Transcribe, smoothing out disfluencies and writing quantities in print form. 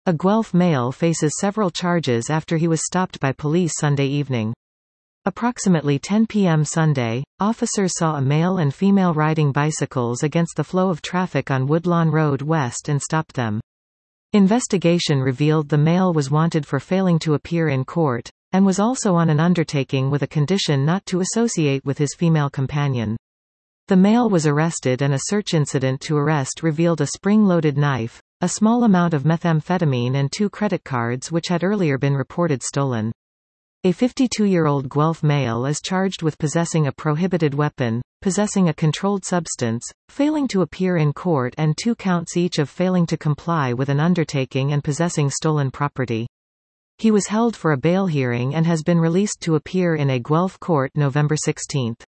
A Guelph male faces several charges after he was stopped by police Sunday evening. Approximately 10 p.m. Sunday, officers saw a male and female riding bicycles against the flow of traffic on Woodlawn Road West and stopped them. Investigation revealed the male was wanted for failing to appear in court, and was also on an undertaking with a condition not to associate with his female companion. The male was arrested and a search incident to arrest revealed a spring-loaded knife, a small amount of methamphetamine and 2 credit cards which had earlier been reported stolen. A 52-year-old Guelph male is charged with possessing a prohibited weapon, possessing a controlled substance, failing to appear in court and 2 counts each of failing to comply with an undertaking and possessing stolen property. He was held for a bail hearing and has been released to appear in a Guelph court November 16.